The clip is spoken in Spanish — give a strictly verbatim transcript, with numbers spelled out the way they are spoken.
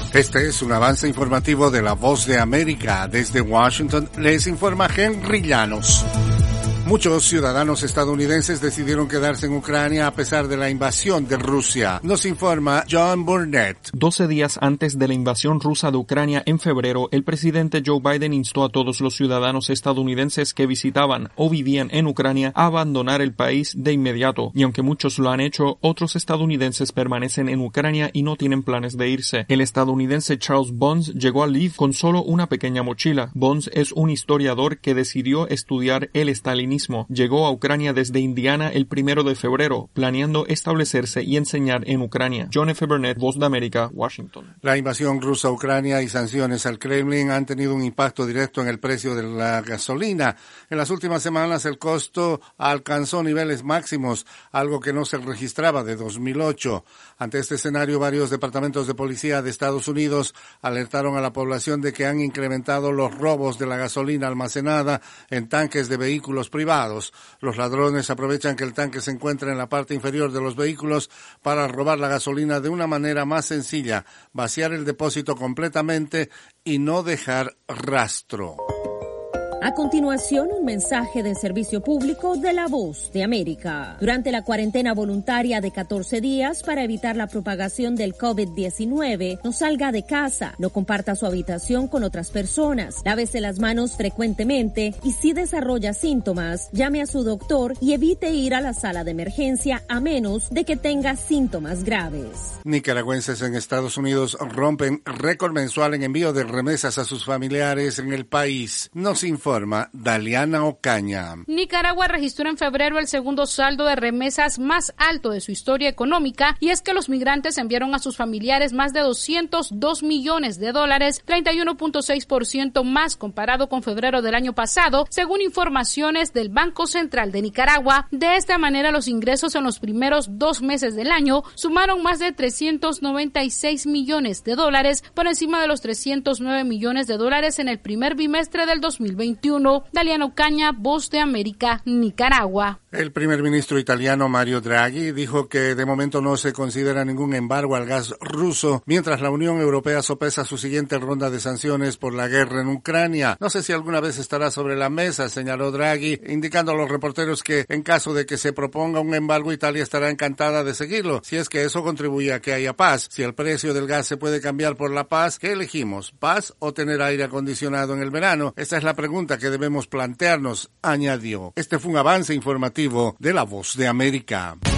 Este es un avance informativo de La Voz de América. Desde Washington les informa Henry Llanos. Muchos ciudadanos estadounidenses decidieron quedarse en Ucrania a pesar de la invasión de Rusia. Nos informa John Burnett. Doce días antes de la invasión rusa de Ucrania en febrero, el presidente Joe Biden instó a todos los ciudadanos estadounidenses que visitaban o vivían en Ucrania a abandonar el país de inmediato. Y aunque muchos lo han hecho, otros estadounidenses permanecen en Ucrania y no tienen planes de irse. El estadounidense Charles Bonds llegó a Lviv con solo una pequeña mochila. Bonds es un historiador que decidió estudiar el estalinismo. Llegó a Ucrania desde Indiana el primero de febrero, planeando establecerse y enseñar en Ucrania. John F. Burnett, Voz de América, Washington. La invasión rusa a Ucrania y sanciones al Kremlin han tenido un impacto directo en el precio de la gasolina. En las últimas semanas el costo alcanzó niveles máximos, algo que no se registraba de dos mil ocho. Ante este escenario, varios departamentos de policía de Estados Unidos alertaron a la población de que han incrementado los robos de la gasolina almacenada en tanques de vehículos privados. Los ladrones aprovechan que el tanque se encuentra en la parte inferior de los vehículos para robar la gasolina de una manera más sencilla, vaciar el depósito completamente y no dejar rastro. A continuación, un mensaje de servicio público de La Voz de América. Durante la cuarentena voluntaria de catorce días para evitar la propagación del COVID diecinueve, no salga de casa, no comparta su habitación con otras personas, lávese las manos frecuentemente y si desarrolla síntomas, llame a su doctor y evite ir a la sala de emergencia a menos de que tenga síntomas graves. Nicaragüenses en Estados Unidos rompen récord mensual en envío de remesas a sus familiares en el país. Nos informa Daliana Ocaña. Nicaragua registró en febrero el segundo saldo de remesas más alto de su historia económica, y es que los migrantes enviaron a sus familiares más de doscientos dos millones de dólares, treinta y uno punto seis por ciento más comparado con febrero del año pasado, según informaciones del Banco Central de Nicaragua. De esta manera, los ingresos en los primeros dos meses del año sumaron más de trescientos noventa y seis millones de dólares, por encima de los trescientos nueve millones de dólares en el primer bimestre del dos mil veintiuno. Daliana Ocaña, Voz de América, Nicaragua. El primer ministro italiano Mario Draghi dijo que de momento no se considera ningún embargo al gas ruso, mientras la Unión Europea sopesa su siguiente ronda de sanciones por la guerra en Ucrania. No sé si alguna vez estará sobre la mesa, señaló Draghi, indicando a los reporteros que en caso de que se proponga un embargo, Italia estará encantada de seguirlo, si es que eso contribuye a que haya paz. Si el precio del gas se puede cambiar por la paz, ¿qué elegimos? ¿Paz o tener aire acondicionado en el verano? Esta es la pregunta que debemos plantearnos, añadió. Este fue un avance informativo de La Voz de América.